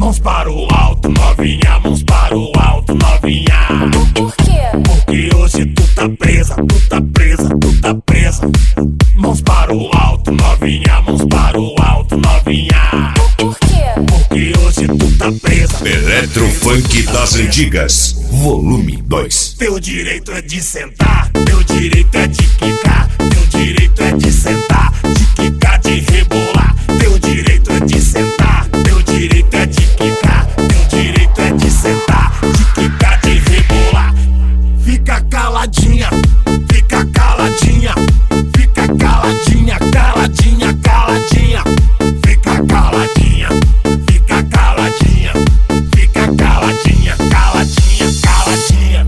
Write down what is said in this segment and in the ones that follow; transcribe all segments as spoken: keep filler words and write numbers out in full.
Mãos para o alto, novinha, mãos para o alto, novinha. Por quê? Porque hoje tu tá presa, tu tá presa, tu tá presa. Mãos para o alto, novinha, mãos para o alto, novinha. Por quê? Porque hoje tu tá presa. Eletrofunk das Antigas, volume dois. Teu direito é de sentar, teu direito é de quicar, teu direito é de sentar, de quicar, de rebolar. Teu direito é de sentar, teu direito é de quicar, teu direito é de sentar, de quicar, de rebolar. Fica caladinha, fica caladinha, fica caladinha, caladinha, caladinha. Fica caladinha, fica caladinha, fica caladinha, caladinha, caladinha.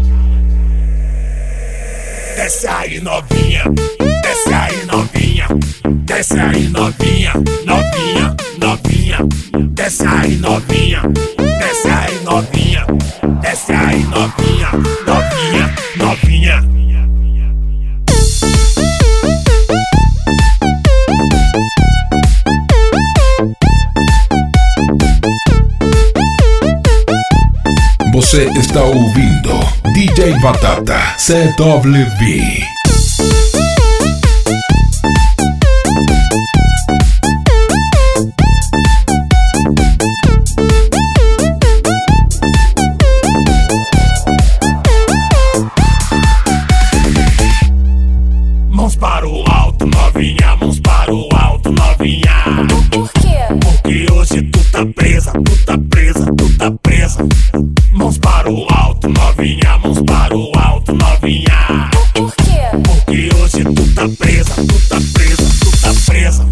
Desce aí, novinha, desce aí, novinha, desce aí, novinha, novinha, novinha. Desce aí, novinha, desce aí, novinha, desce aí, novinha, novinha, novinha. Você está ouvindo D J Batata C W V. Mãos para o alto, novinha, mãos para o alto, novinha. Por quê? Porque hoje tu tá presa, tu tá presa, tu tá presa. Mãos para o alto, novinha, mãos para o alto, novinha. Por quê? Porque hoje tu tá presa, tu tá presa, tu tá presa.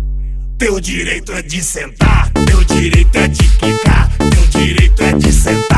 Teu direito é de sentar, teu direito é de quicar, teu direito é de sentar.